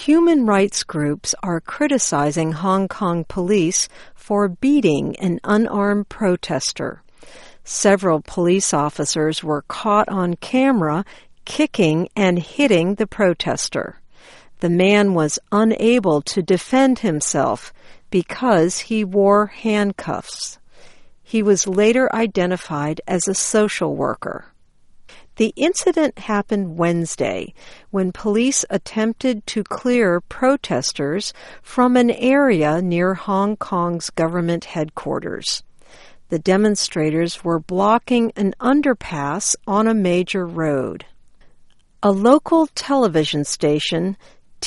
human rights groups are criticizing Hong Kong police for beating an unarmed protester. Several police officers were caught on camera kicking and hitting the protester. The man was unable to defend himself because he wore handcuffs. He was later identified as a social worker. The incident happened Wednesday when police attempted to clear protesters from an area near Hong Kong's government headquarters. The demonstrators were blocking an underpass on a major road. A local television station,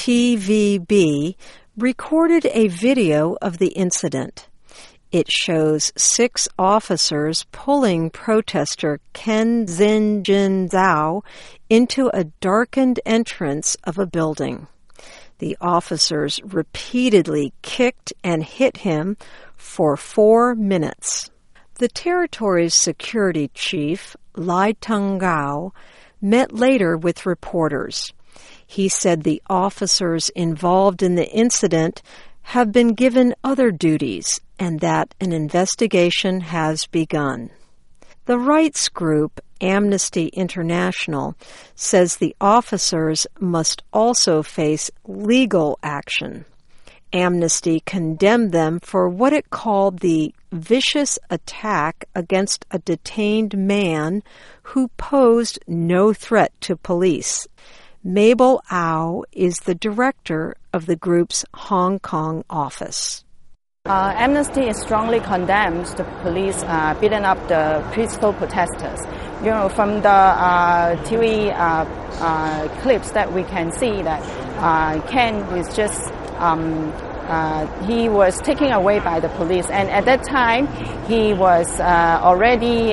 TVB, recorded a video of the incident. It shows 6 officers pulling protester Ken Xin-Jin Zhao into a darkened entrance of a building. The officers repeatedly kicked and hit him for 4 minutes. The territory's security chief, Lai Teng-gao, met later with reporters. He said the officers involved in the incident have been given other duties and that an investigation has begun. The rights group Amnesty International says the officers must also face legal action. Amnesty condemned them for what it called the vicious attack against a detained man who posed no threat to police. Mabel Au is the director of the group's Hong Kong office. Amnesty strongly condemns the police beating up the peaceful protesters. From the TV clips that we can see that Ken is just he was taken away by the police, and at that time he was already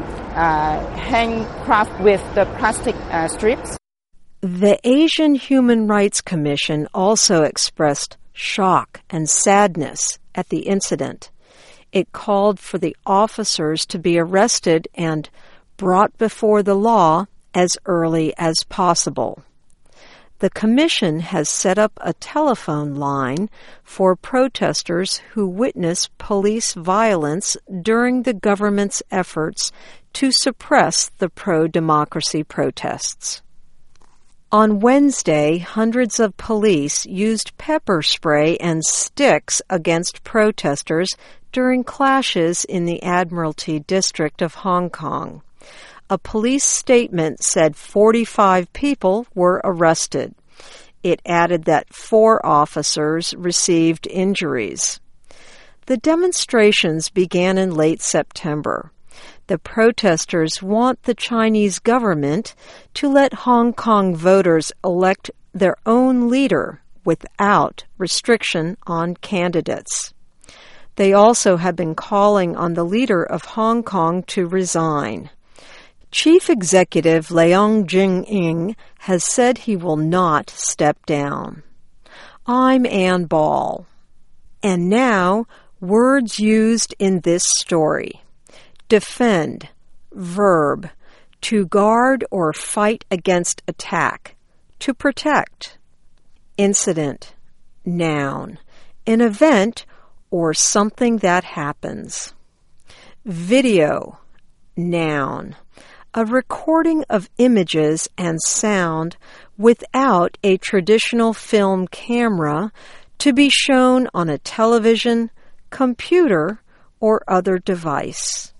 handcuffed with the plastic strips. The Asian Human Rights Commission also expressed shock and sadness at the incident. It called for the officers to be arrested and brought before the law as early as possible. The commission has set up a telephone line for protesters who witness police violence during the government's efforts to suppress the pro-democracy protests. On Wednesday, hundreds of police used pepper spray and sticks against protesters during clashes in the Admiralty district of Hong Kong. A police statement said 45 people were arrested. It added that 4 officers received injuries. The demonstrations began in late September. The protesters want the Chinese government to let Hong Kong voters elect their own leader without restriction on candidates. They also have been calling on the leader of Hong Kong to resign. Chief Executive Leung Ching-ing has said he will not step down. I'm Ann Ball. And now, words used in this story. Defend, verb, to guard or fight against attack, to protect. Incident, noun, an event or something that happens. Video, noun, a recording of images and sound without a traditional film camera to be shown on a television, computer, or other device.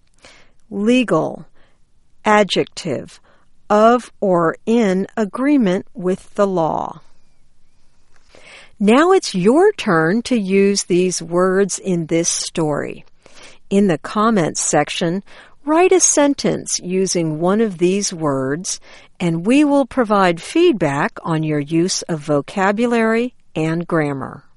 Legal, adjective, of or in agreement with the law. Now it's your turn to use these words in this story. In the comments section, write a sentence using one of these words, and we will provide feedback on your use of vocabulary and grammar.